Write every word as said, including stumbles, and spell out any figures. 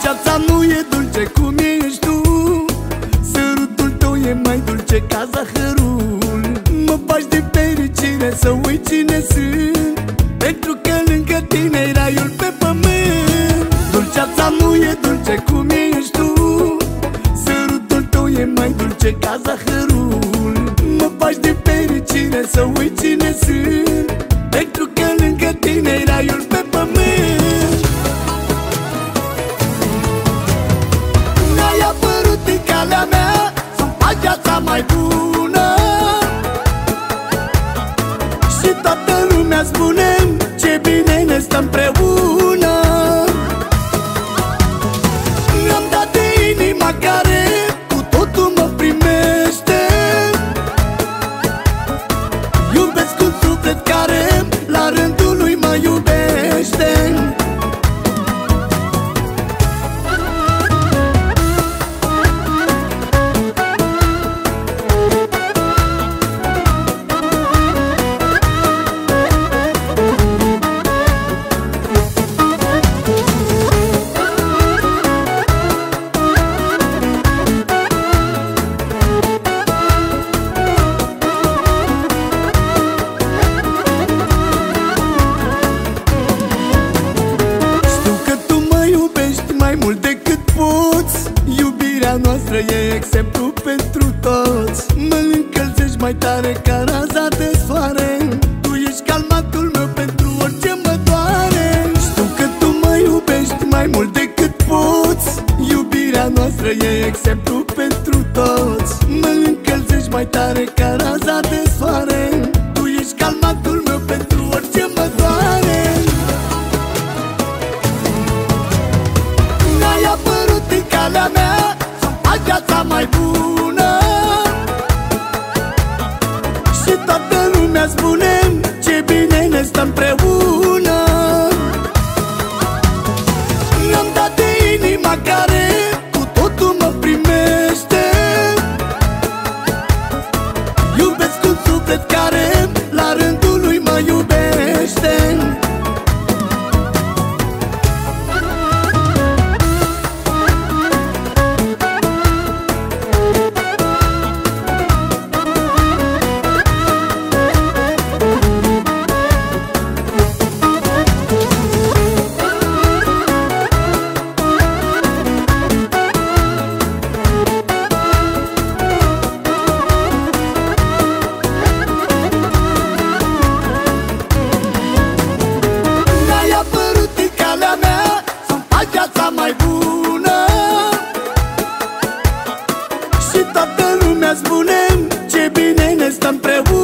Dulceața nu e dulce cum ești tu, sărutul tău e mai dulce ca zahărul. Mă faci de fericire să uit cine sunt, pentru că lângă tine e raiul pe pământ. Dulceața nu e dulce cum ești tu, sărutul tău e mai dulce ca zahărul. Mă faci de fericire să uit cine sunt, pentru că lângă tine e raiul pe pământ. N-ai apărut în calea mea să-mi faci viața mai bună, și toată lumea spune ce bine ne stă împreună. Mi-am dat de inima care cu totul mă primește, iubesc un suflet care la rândul lui mă iubește. Mai mult decât poți, iubirea noastră e exemplu pentru toți. Mă încălzești mai tare ca raza de soare, tu ești calmatul meu pentru orice mă doare. Știu că tu mă iubești mai mult decât poți, iubirea noastră e exemplu pentru toți. Mă încălzești mai tare ca raza de soare, tu ești calmatul meu pentru orice mă doare. N-ai apărut în calea mea să-mi faci viața mai bună, și toată lumea spune ce bine ne stă împreună. Mi-am dat de inima care cu totul mă primește, iubesc un suflet care la rândul lui mă iubește. Viața mai bună, și toată lumea spune ce bine ne stă împreună.